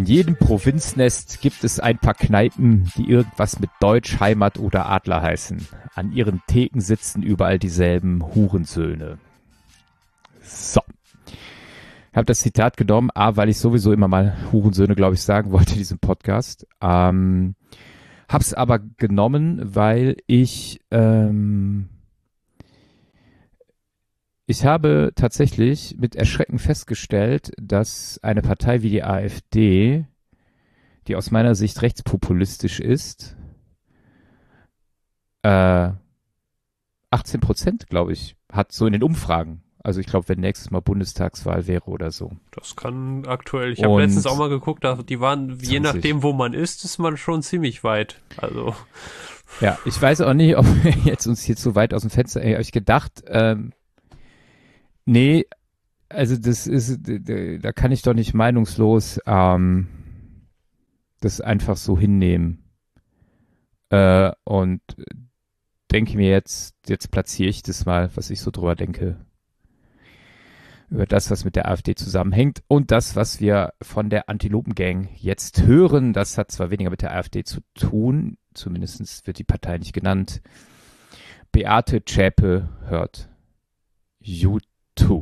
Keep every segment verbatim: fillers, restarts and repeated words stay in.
jedem Provinznest gibt es ein paar Kneipen, die irgendwas mit Deutsch, Heimat oder Adler heißen. An ihren Theken sitzen überall dieselben Hurensöhne. So. Ich habe das Zitat genommen, A, weil ich sowieso immer mal Hurensöhne, glaube ich, sagen wollte in diesem Podcast. Ähm, hab's aber genommen, weil ich ähm, ich habe tatsächlich mit Erschrecken festgestellt, dass eine Partei wie die AfD, die aus meiner Sicht rechtspopulistisch ist, äh, achtzehn Prozent, glaube ich, hat so in den Umfragen. Also ich glaube, wenn nächstes Mal Bundestagswahl wäre oder so. Das kann aktuell, ich habe letztens auch mal geguckt, die waren, je zwanzig nachdem, wo man ist, ist man schon ziemlich weit. Also ja, ich weiß auch nicht, ob wir jetzt uns hier zu weit aus dem Fenster, habe ich gedacht, ähm, nee, also das ist, da kann ich doch nicht meinungslos ähm, das einfach so hinnehmen. Äh, und denke mir jetzt, jetzt platziere ich das mal, was ich so drüber denke. Über das, was mit der AfD zusammenhängt und das, was wir von der Antilopen-Gang jetzt hören. Das hat zwar weniger mit der AfD zu tun, zumindest wird die Partei nicht genannt. Beate Zschäpe hört U zwei.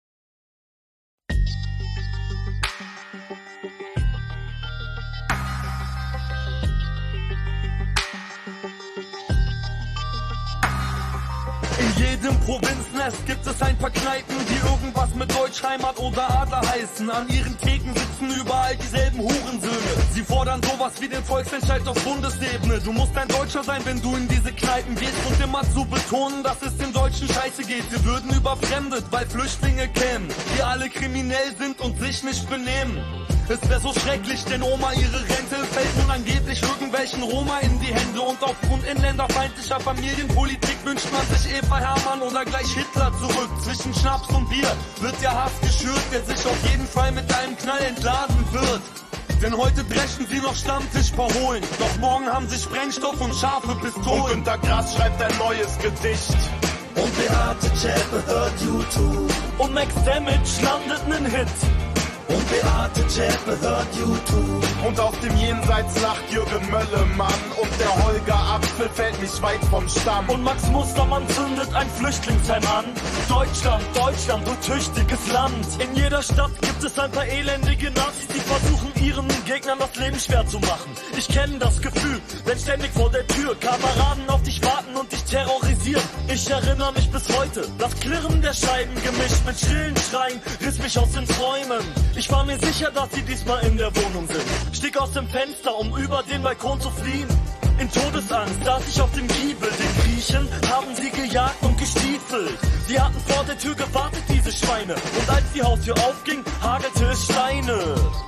In jedem Provinznest gibt es ein paar Kneipen, die irgendwas mit Deutsch, Heimat oder Adler heißen. An ihren Theken sitzen überall dieselben Hurensöhne. Sie fordern sowas wie den Volksentscheid auf Bundesebene. Du musst ein Deutscher sein, wenn du in diese Kneipen gehst und immer zu betonen, dass es den Deutschen scheiße geht. Wir würden überfremdet, weil Flüchtlinge kämen, die alle kriminell sind und sich nicht benehmen. Es wäre so schrecklich, denn Oma ihre Rente fällt nun angeblich irgendwelchen Roma in die Hände. Und aufgrund inländerfeindlicher Familienpolitik wünscht man sich Eva Hermann oder gleich Hitler zurück. Zwischen Schnaps und Bier wird der Hass geschürt, der sich auf jeden Fall mit einem Knall entladen wird. Denn heute dreschen sie noch Stammtisch verholen, doch morgen haben sie Sprengstoff und scharfe Pistolen. Und Günter Grass schreibt ein neues Gedicht. Und Beate Zschäpe hört U zwei. Und Max Damage landet nen Hit. Und Beate Zschäpe hört U zwei. Und aus dem Jenseits lacht Jürgen Möllemann. Und der Holger Apfel fällt nicht weit vom Stamm. Und Max Mustermann zündet ein Flüchtlingsheim an. Deutschland, Deutschland, du tüchtiges Land. In jeder Stadt gibt es ein paar elendige Nazis, die versuchen ihren Gegnern das Leben schwer zu machen. Ich kenne das Gefühl, wenn ständig vor der Tür Kameraden auf dich warten und dich terrorisieren. Ich erinnere mich bis heute, das Klirren der Scheiben gemischt mit schrillen Schreien riss mich aus den Träumen. Ich war mir sicher, dass sie diesmal in der Wohnung sind. Stieg aus dem Fenster, um über den Balkon zu fliehen. In Todesangst saß ich auf dem Giebel. Den Griechen haben sie gejagt und gestiefelt. Sie hatten vor der Tür gewartet, diese Schweine. Und als die Haustür aufging, hagelte es Steine.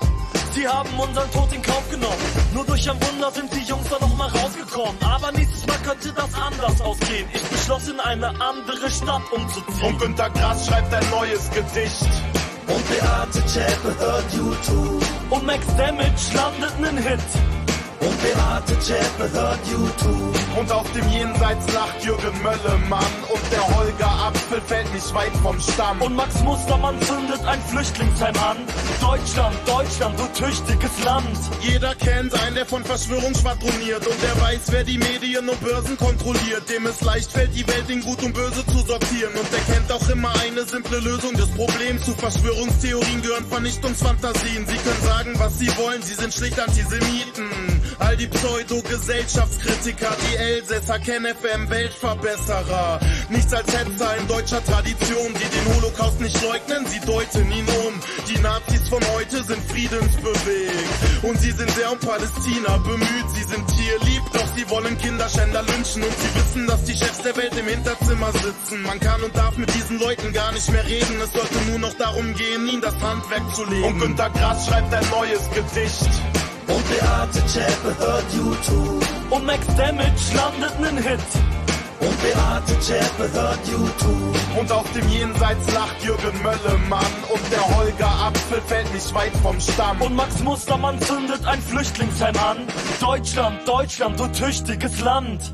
Sie haben unseren Tod in Kauf genommen. Nur durch ein Wunder sind die Jungs da noch mal rausgekommen. Aber nächstes Mal könnte das anders ausgehen. Ich beschloss, in eine andere Stadt umzuziehen. Und Günter Grass schreibt ein neues Gedicht. Und Beate Zschäpe hört U zwei. Und Max Damage landet nen Hit. Und Beate Zschäpe hört U zwei. Und aus dem Jenseits lacht Jürgen Möllemann. Und der Holger Apfel fällt nicht weit vom Stamm. Und Max Mustermann zündet ein Flüchtlingsheim an. Deutschland, Deutschland, du tüchtiges Land. Jeder kennt einen, der von Verschwörung schwadroniert. Und der weiß, wer die Medien und Börsen kontrolliert. Dem es leicht fällt, die Welt in Gut und Böse zu sortieren. Und der kennt auch immer eine simple Lösung des Problems. Zu Verschwörungstheorien gehören Vernichtungsfantasien. Sie können sagen, was sie wollen, sie sind schlicht Antisemiten. All die Pseudo-Gesellschaftskritiker, die Elsässer, Ken-F M, Weltverbesserer. Nichts als Hetzer in deutscher Tradition, die den Holocaust nicht leugnen, sie deuten ihn um. Die Nazis von heute sind friedensbewegt und sie sind sehr um Palästina bemüht. Sie sind tierlieb, doch sie wollen Kinderschänder lynchen und sie wissen, dass die Chefs der Welt im Hinterzimmer sitzen. Man kann und darf mit diesen Leuten gar nicht mehr reden, es sollte nur noch darum gehen, ihnen das Handwerk zu legen. Und Günter Grass schreibt ein neues Gedicht. Und Beate Zschäpe hört U zwei. Und Max Damage landet nen Hit. Und Beate Zschäpe hört U zwei. Und aus dem Jenseits lacht Jürgen Möllemann. Und der Holger Apfel fällt nicht weit vom Stamm. Und Max Mustermann zündet ein Flüchtlingsheim an. Deutschland, Deutschland, du tüchtiges Land.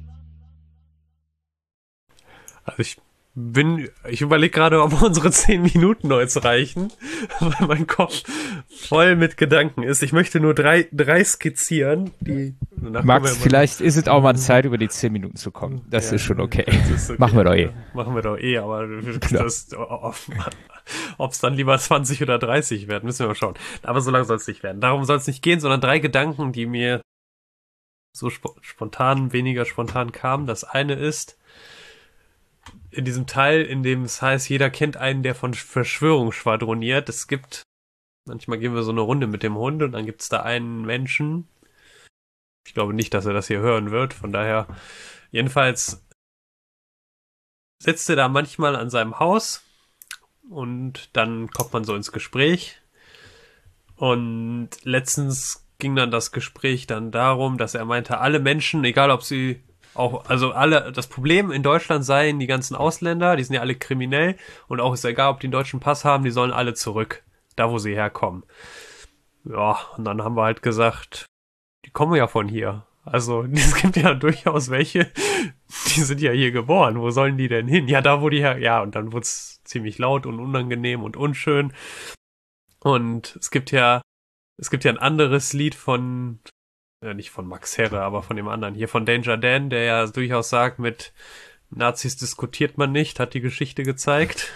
Also ich bin, ich überlege gerade, ob unsere zehn Minuten noch jetzt reichen, weil mein Kopf voll mit Gedanken ist. Ich möchte nur drei, drei skizzieren, die... Max, vielleicht ist es auch mal Zeit, über die zehn Minuten zu kommen. Das ja, ist schon okay. Ist okay. Machen wir doch eh. Machen wir doch eh, aber das, ob es dann lieber zwanzig oder dreißig werden, müssen wir mal schauen. Aber so lange soll es nicht werden. Darum soll es nicht gehen, sondern drei Gedanken, die mir so sp- spontan, weniger spontan kamen. Das eine ist, in diesem Teil, in dem es heißt, jeder kennt einen, der von Verschwörung schwadroniert. Es gibt, manchmal gehen wir so eine Runde mit dem Hund und dann gibt es da einen Menschen. Ich glaube nicht, dass er das hier hören wird, von daher, jedenfalls sitzt er da manchmal an seinem Haus und dann kommt man so ins Gespräch und letztens ging dann das Gespräch dann darum, dass er meinte, alle Menschen, egal ob sie auch, also alle, das Problem in Deutschland seien die ganzen Ausländer, die sind ja alle kriminell und auch ist egal, ob die einen deutschen Pass haben, die sollen alle zurück, da wo sie herkommen. Ja, und dann haben wir halt gesagt, die kommen ja von hier. Also es gibt ja durchaus welche, die sind ja hier geboren. Wo sollen die denn hin? Ja, da wo die her... Ja, und dann wurde es ziemlich laut und unangenehm und unschön. Und es gibt ja es gibt ja ein anderes Lied von, ja, nicht von Max Herre, aber von dem anderen hier, von Danger Dan, der ja durchaus sagt, mit Nazis diskutiert man nicht, hat die Geschichte gezeigt.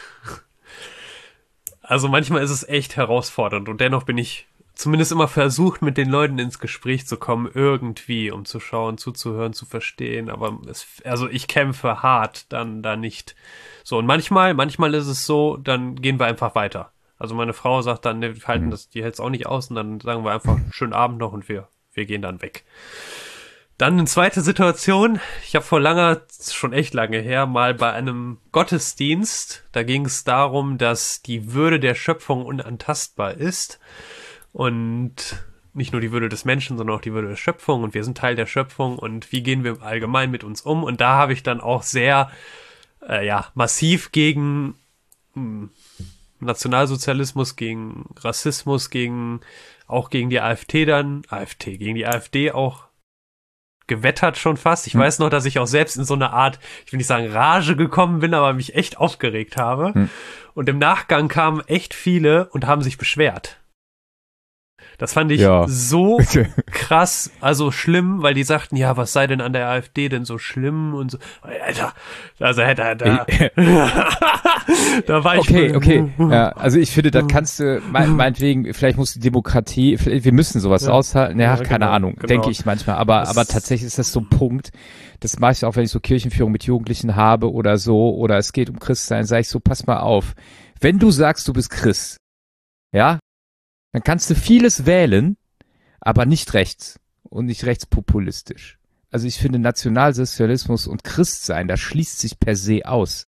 Also manchmal ist es echt herausfordernd und dennoch bin ich zumindest immer versucht, mit den Leuten ins Gespräch zu kommen, irgendwie, um zu schauen, zuzuhören, zu verstehen, aber es, also ich kämpfe hart, dann da nicht so. Und manchmal, manchmal ist es so, dann gehen wir einfach weiter. Also meine Frau sagt dann, ne, wir halten das, die hält es auch nicht aus und dann sagen wir einfach, schönen Abend noch und wir, wir gehen dann weg. Dann eine zweite Situation, ich habe vor langer, schon echt lange her, mal bei einem Gottesdienst, da ging es darum, dass die Würde der Schöpfung unantastbar ist. Und nicht nur die Würde des Menschen, sondern auch die Würde der Schöpfung und wir sind Teil der Schöpfung und wie gehen wir allgemein mit uns um? Und da habe ich dann auch sehr, äh, ja, massiv gegen mh, Nationalsozialismus, gegen Rassismus, gegen, auch gegen die AfD dann, AfD, gegen die AfD auch gewettert schon fast. Ich hm. weiß noch, dass ich auch selbst in so eine Art, ich will nicht sagen Rage gekommen bin, aber mich echt aufgeregt habe. Hm. Und im Nachgang kamen echt viele und haben sich beschwert. Das fand ich ja. so krass, also schlimm, weil die sagten, ja, was sei denn an der AfD denn so schlimm und so. Alter, also da, da, da war ich. Okay, okay. Ja, also ich finde, das kannst du, mein, meinetwegen, vielleicht muss die Demokratie, wir müssen sowas ja. aushalten. Ja, ja keine genau, Ahnung, genau. denke ich manchmal. Aber, das aber tatsächlich ist das so ein Punkt, das mache ich auch, wenn ich so Kirchenführung mit Jugendlichen habe oder so, oder es geht um Christsein, sage ich so, pass mal auf. Wenn du sagst, du bist Christ, ja, dann kannst du vieles wählen, aber nicht rechts und nicht rechtspopulistisch. Also ich finde Nationalsozialismus und Christsein, das schließt sich per se aus.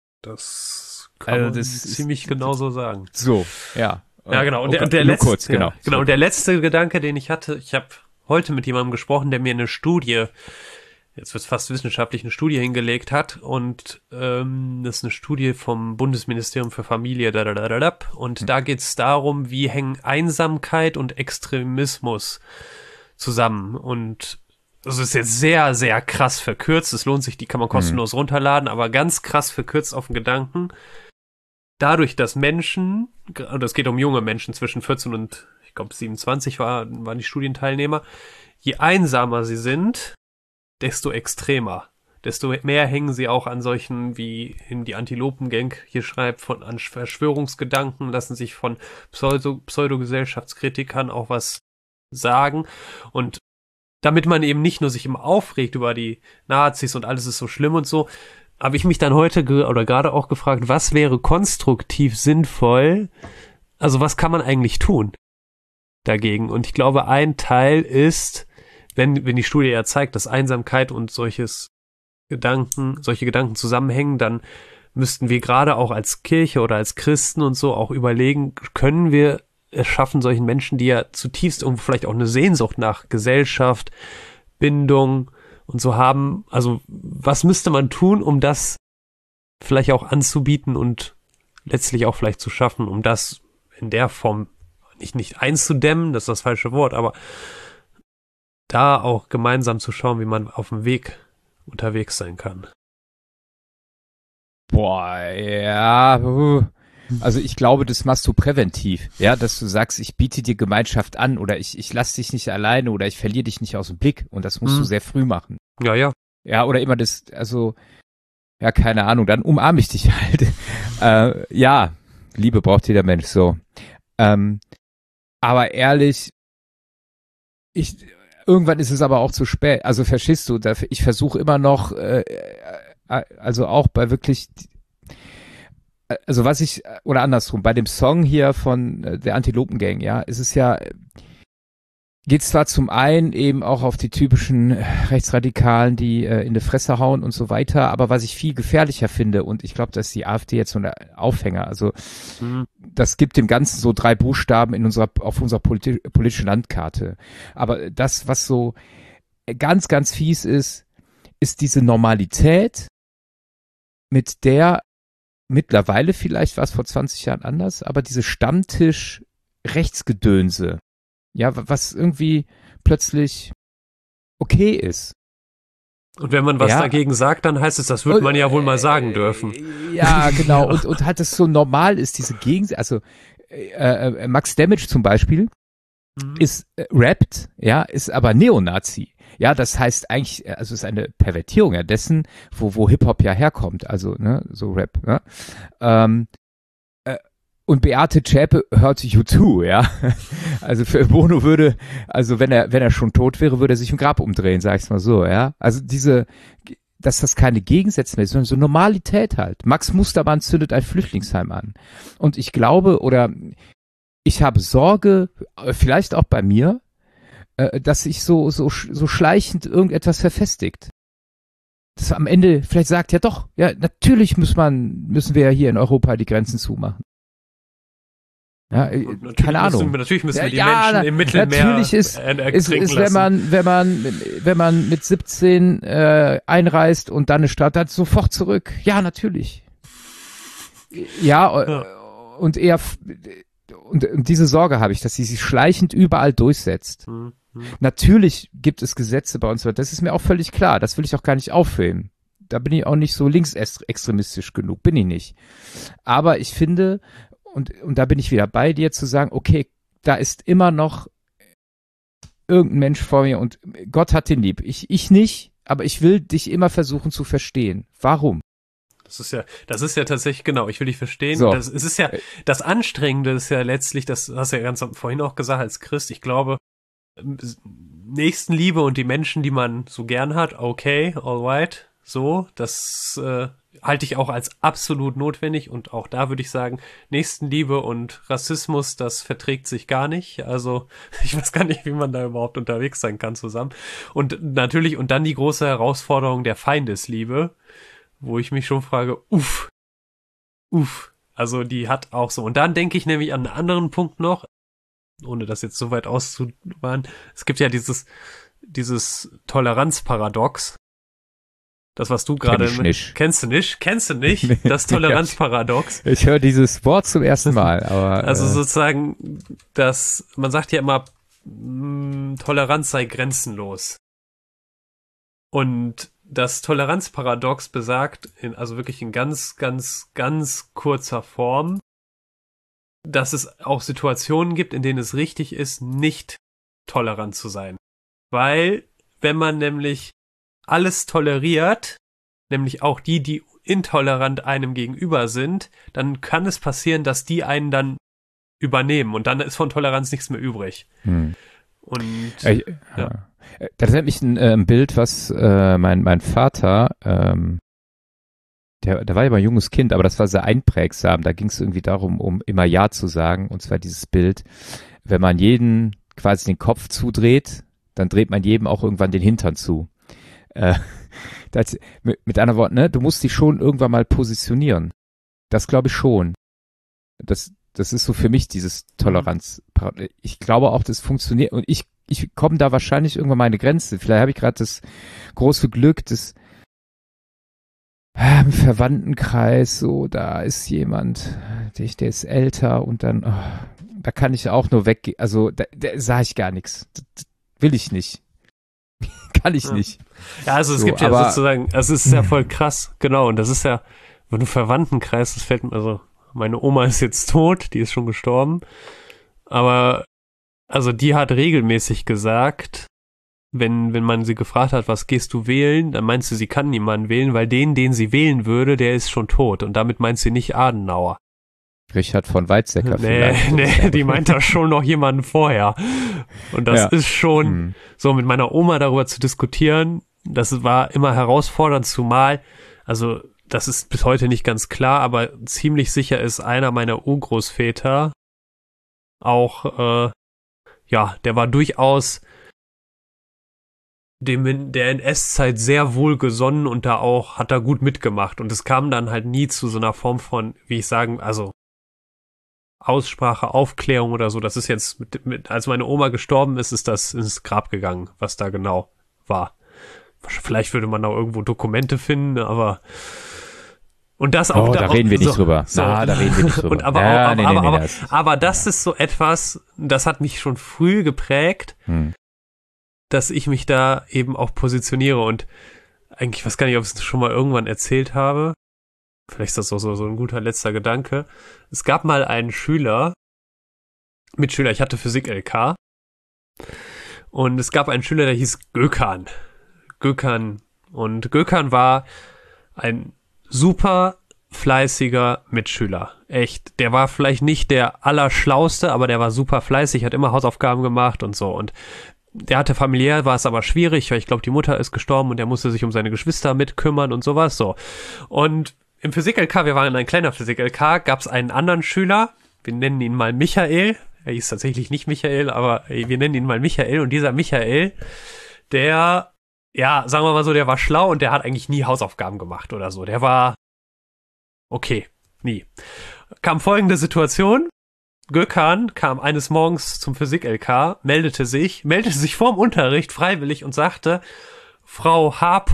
Das kann also man das ziemlich ist, genauso sagen. So, ja. Ja, genau. Und der, und der letzte, kurz, genau. Ja, genau. Und der letzte Gedanke, den ich hatte, ich habe heute mit jemandem gesprochen, der mir eine Studie, jetzt wird es fast wissenschaftlich, eine Studie hingelegt hat und ähm, das ist eine Studie vom Bundesministerium für Familie da, da, da, da, und hm. da geht es darum, wie hängen Einsamkeit und Extremismus zusammen und das ist jetzt sehr, sehr krass verkürzt, es lohnt sich, die kann man kostenlos hm. runterladen, aber ganz krass verkürzt auf den Gedanken, dadurch, dass Menschen, und es geht um junge Menschen zwischen vierzehn und ich glaube siebenundzwanzig war, waren die Studienteilnehmer, je einsamer sie sind, desto extremer, desto mehr hängen sie auch an solchen, wie in die Antilopen-Gang hier schreibt, von an Verschwörungsgedanken, lassen sich von Pseudo, Pseudogesellschaftskritikern auch was sagen und damit man eben nicht nur sich immer aufregt über die Nazis und alles ist so schlimm und so, habe ich mich dann heute ge- oder gerade auch gefragt, was wäre konstruktiv sinnvoll, also was kann man eigentlich tun dagegen? Und ich glaube, ein Teil ist, wenn, wenn die Studie ja zeigt, dass Einsamkeit und solches Gedanken, solche Gedanken zusammenhängen, dann müssten wir gerade auch als Kirche oder als Christen und so auch überlegen, können wir es schaffen, solchen Menschen, die ja zutiefst irgendwo vielleicht auch eine Sehnsucht nach Gesellschaft, Bindung und so haben, also was müsste man tun, um das vielleicht auch anzubieten und letztlich auch vielleicht zu schaffen, um das in der Form nicht, nicht einzudämmen, das ist das falsche Wort, aber da auch gemeinsam zu schauen, wie man auf dem Weg unterwegs sein kann. Boah, ja. Uh. Also ich glaube, das machst du präventiv, ja, dass du sagst, ich biete dir Gemeinschaft an oder ich, ich lass dich nicht alleine oder ich verliere dich nicht aus dem Blick und das musst mhm. du sehr früh machen. Ja, ja. Ja, oder immer das, also, ja, keine Ahnung, dann umarme ich dich halt. äh, ja, Liebe braucht jeder Mensch, so. Ähm, aber ehrlich, ich, irgendwann ist es aber auch zu spät. Also verstehst du, ich versuche immer noch, äh, also auch bei wirklich, also was ich, oder andersrum, bei dem Song hier von äh, der Antilopen-Gang, ja, ist es ja, geht zwar zum einen eben auch auf die typischen Rechtsradikalen, die äh, in die Fresse hauen und so weiter, aber was ich viel gefährlicher finde, und ich glaube, dass die AfD jetzt so ein Aufhänger, also mhm. das gibt dem Ganzen so drei Buchstaben in unserer, auf unserer politi- politischen Landkarte. Aber das, was so ganz, ganz fies ist, ist diese Normalität, mit der mittlerweile, vielleicht war es vor zwanzig Jahren anders, aber diese Stammtisch-Rechtsgedönse, ja, was irgendwie plötzlich okay ist. Und wenn man was ja. dagegen sagt, dann heißt es, das wird man ja wohl mal sagen dürfen. Ja, genau. und, und halt es so normal ist, diese Gegensätze, also äh, äh, Max Damage zum Beispiel mhm. ist äh, rappt, ja, ist aber Neonazi. Ja, das heißt eigentlich, also es ist eine Pervertierung ja dessen, wo, wo Hip-Hop ja herkommt, also, ne, so Rap, ne? Ähm, Und Beate Zschäpe hört U zwei, ja. Also für Bono würde, also wenn er, wenn er schon tot wäre, würde er sich im Grab umdrehen, sag ich's mal so, ja. Also diese, dass das keine Gegensätze mehr ist, sondern so Normalität halt. Max Mustermann zündet ein Flüchtlingsheim an. Und ich glaube, oder ich habe Sorge, vielleicht auch bei mir, dass sich so, so, so schleichend irgendetwas verfestigt. Dass am Ende vielleicht sagt, ja doch, ja, natürlich muss man, müssen wir ja hier in Europa die Grenzen zumachen. Ja, keine Ahnung. Müssen, natürlich müssen wir die ja, Menschen im Mittelmeer natürlich ist, ist, ist wenn man, wenn man, wenn man mit siebzehn äh, einreist und dann eine Stadt hat, sofort zurück. Ja, natürlich. Ja, ja. und eher, und, und diese Sorge habe ich, dass sie sich schleichend überall durchsetzt. Mhm. Natürlich gibt es Gesetze bei uns, das ist mir auch völlig klar. Das will ich auch gar nicht auffilmen. Da bin ich auch nicht so linksextremistisch genug, bin ich nicht. Aber ich finde, Und, und da bin ich wieder bei dir, zu sagen, okay, da ist immer noch irgendein Mensch vor mir und Gott hat den lieb. Ich, ich nicht, aber ich will dich immer versuchen zu verstehen. Warum? Das ist ja, das ist ja tatsächlich, genau, ich will dich verstehen. So. Das, es ist ja, das Anstrengende ist ja letztlich, das hast du ja ganz vorhin auch gesagt als Christ, ich glaube, Nächstenliebe und die Menschen, die man so gern hat, okay, alright, so, das äh, halte ich auch als absolut notwendig und auch da würde ich sagen, Nächstenliebe und Rassismus, das verträgt sich gar nicht. Also ich weiß gar nicht, wie man da überhaupt unterwegs sein kann zusammen. Und natürlich, und dann die große Herausforderung der Feindesliebe, wo ich mich schon frage, uff, uff, also die hat auch so. Und dann denke ich nämlich an einen anderen Punkt noch, ohne das jetzt so weit auszubauen, es gibt ja dieses, dieses Toleranzparadox. Das, was du gerade Kenn mit, kennst du nicht, kennst du nicht, das Toleranzparadox. Ich höre dieses Wort zum ersten Mal, aber. Also äh, sozusagen, dass, man sagt ja immer, mh, Toleranz sei grenzenlos. Und das Toleranzparadox besagt, in, also wirklich in ganz, ganz, ganz kurzer Form, dass es auch Situationen gibt, in denen es richtig ist, nicht tolerant zu sein. Weil, wenn man nämlich alles toleriert, nämlich auch die, die intolerant einem gegenüber sind, dann kann es passieren, dass die einen dann übernehmen und dann ist von Toleranz nichts mehr übrig. Hm. Und äh, ja. Das erinnert mich ein, äh, ein Bild, was äh, mein mein Vater, ähm, der, der war ja mal ein junges Kind, aber das war sehr einprägsam. Da ging es irgendwie darum, um immer Ja zu sagen, und zwar dieses Bild, wenn man jeden quasi den Kopf zudreht, dann dreht man jedem auch irgendwann den Hintern zu. Äh, das, mit, mit anderen Worten, ne, du musst dich schon irgendwann mal positionieren. Das glaube ich schon. Das, das ist so für mich dieses Toleranz. Ich glaube auch, das funktioniert und ich, ich komme da wahrscheinlich irgendwann mal eine Grenze. Vielleicht habe ich gerade das große Glück, dass äh, im Verwandtenkreis, so, da ist jemand, der, der ist älter und dann, oh, da kann ich auch nur weggehen. Also, da, da sage ich gar nichts. Das, das will ich nicht. Kann ich ja. nicht. Ja, also es so, gibt ja sozusagen, es ist ja voll krass, genau, und das ist ja, wenn du Verwandtenkreis, das fällt mir, also meine Oma ist jetzt tot, die ist schon gestorben. Aber, also die hat regelmäßig gesagt, wenn, wenn man sie gefragt hat, was gehst du wählen, dann meint sie, sie kann niemanden wählen, weil den, den sie wählen würde, der ist schon tot. Und damit meint sie nicht Adenauer. Richard von Weizsäcker nee, vielleicht. Nee, die meint da schon noch jemanden vorher. Und das ja. ist schon hm. so, mit meiner Oma darüber zu diskutieren, das war immer herausfordernd, zumal, also das ist bis heute nicht ganz klar, aber ziemlich sicher ist einer meiner Urgroßväter auch, äh, ja, der war durchaus dem in der N S-Zeit sehr wohlgesonnen und da auch, hat er gut mitgemacht. Und es kam dann halt nie zu so einer Form von, wie ich sagen, also Aussprache, Aufklärung oder so. Das ist jetzt, mit, mit, als meine Oma gestorben ist, ist das ins Grab gegangen, was da genau war. Vielleicht würde man da irgendwo Dokumente finden, aber und das auch. Oh, da, da reden wir so, nicht drüber. So. Na, da reden wir nicht drüber. Und aber, ja, auch, aber, nee, aber, nee, aber, nee, das. aber das ist so etwas, das hat mich schon früh geprägt, hm. dass ich mich da eben auch positioniere und eigentlich, ich weiß gar nicht, ob ich es schon mal irgendwann erzählt habe. Vielleicht ist das auch so, so ein guter letzter Gedanke. Es gab mal einen Schüler, Mitschüler, ich hatte Physik-L K und es gab einen Schüler, der hieß Gökhan. Gökhan. Und Gökhan war ein super fleißiger Mitschüler. Echt. Der war vielleicht nicht der Allerschlauste, aber der war super fleißig, hat immer Hausaufgaben gemacht und so. Und der hatte familiär, war es aber schwierig, weil ich glaube, die Mutter ist gestorben und der musste sich um seine Geschwister mitkümmern und sowas. So. Und im Physik-L K, wir waren ein kleiner Physik-L K, gab es einen anderen Schüler, wir nennen ihn mal Michael. Er hieß tatsächlich nicht Michael, aber wir nennen ihn mal Michael. Und dieser Michael, der, ja, sagen wir mal so, der war schlau und der hat eigentlich nie Hausaufgaben gemacht oder so. Der war okay, nie. Kam folgende Situation. Gökhan kam eines Morgens zum Physik-L K, meldete sich, meldete sich vorm Unterricht freiwillig und sagte, Frau H.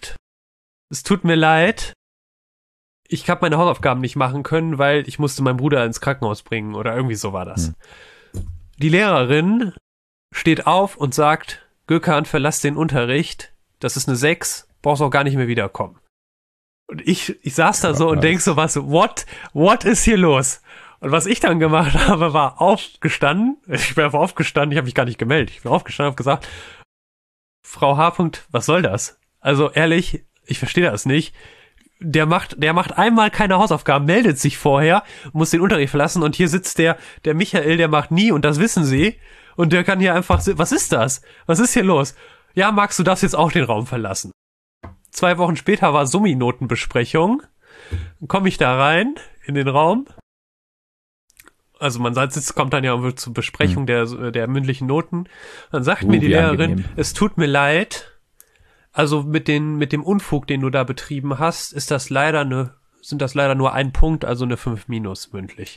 es tut mir leid, ich habe meine Hausaufgaben nicht machen können, weil ich musste meinen Bruder ins Krankenhaus bringen oder irgendwie so war das. Hm. Die Lehrerin steht auf und sagt, Gökhan, verlass den Unterricht, das ist eine sechs, brauchst auch gar nicht mehr wiederkommen. Und ich, ich saß da so und denk so, was, what, what ist hier los? Und was ich dann gemacht habe, war aufgestanden, ich bin einfach aufgestanden, ich habe mich gar nicht gemeldet, ich bin aufgestanden und habe gesagt, Frau H. was soll das? Also ehrlich, ich verstehe das nicht. Der macht, der macht einmal keine Hausaufgaben, meldet sich vorher, muss den Unterricht verlassen und hier sitzt der, der Michael, der macht nie und das wissen Sie und der kann hier einfach, was ist das? Was ist hier los? Ja, Max, du darfst jetzt auch den Raum verlassen. Zwei Wochen später war Summi-Notenbesprechung, dann komme ich da rein in den Raum, also man sitzt, kommt dann ja zur Besprechung hm. der, der mündlichen Noten, dann sagt uh, mir die Lehrerin, angenehm. Es tut mir leid, also mit den, mit dem Unfug, den du da betrieben hast, ist das leider eine, sind das leider nur ein Punkt, also eine fünf minus mündlich.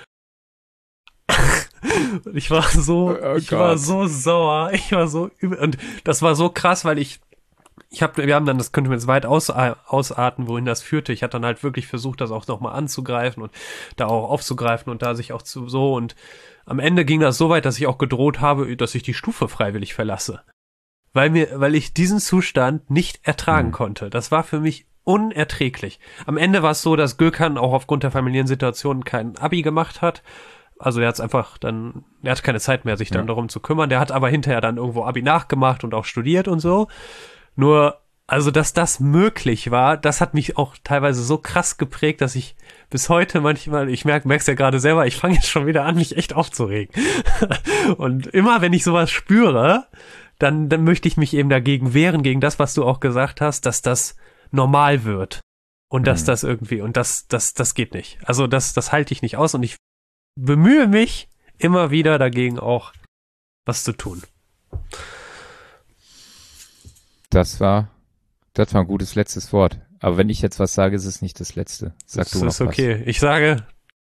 ich war so, oh ich Gott. war so sauer, ich war so übel, und das war so krass, weil ich, ich hab, wir haben dann, das könnte man jetzt weit aus, ausarten, wohin das führte. Ich hatte dann halt wirklich versucht, das auch nochmal anzugreifen und da auch aufzugreifen und da sich auch zu, so, und am Ende ging das so weit, dass ich auch gedroht habe, dass ich die Stufe freiwillig verlasse. Weil mir, weil ich diesen Zustand nicht ertragen mhm. konnte. Das war für mich unerträglich. Am Ende war es so, dass Gökhan auch aufgrund der familiären Situation kein Abi gemacht hat. Also der hat es einfach dann, der hat keine Zeit mehr, sich dann ja. darum zu kümmern. Der hat aber hinterher dann irgendwo Abi nachgemacht und auch studiert und so. Nur, also dass das möglich war, das hat mich auch teilweise so krass geprägt, dass ich bis heute manchmal, ich merke, merk's ja gerade selber, ich fange jetzt schon wieder an, mich echt aufzuregen. Und immer, wenn ich sowas spüre, dann, dann möchte ich mich eben dagegen wehren, gegen das, was du auch gesagt hast, dass das normal wird. Und dass mhm. das irgendwie, und das, das, das geht nicht. Also das, das halte ich nicht aus und ich bemühe mich immer wieder dagegen auch was zu tun. Das war, das war ein gutes letztes Wort. Aber wenn ich jetzt was sage, ist es nicht das letzte. Sag das du noch ist okay. Was. Ich sage,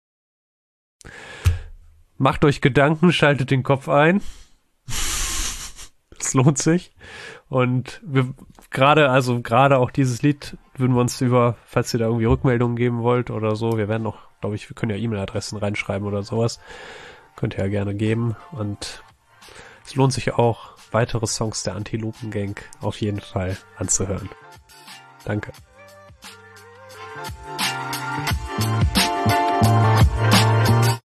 macht euch Gedanken, schaltet den Kopf ein. Es lohnt sich. Und wir gerade, also gerade auch dieses Lied würden wir uns über, falls ihr da irgendwie Rückmeldungen geben wollt oder so, wir werden noch, glaube ich, wir können ja E-Mail-Adressen reinschreiben oder sowas. Könnt ihr ja gerne geben. Und es lohnt sich auch, weitere Songs der Antilopen-Gang auf jeden Fall anzuhören. Danke.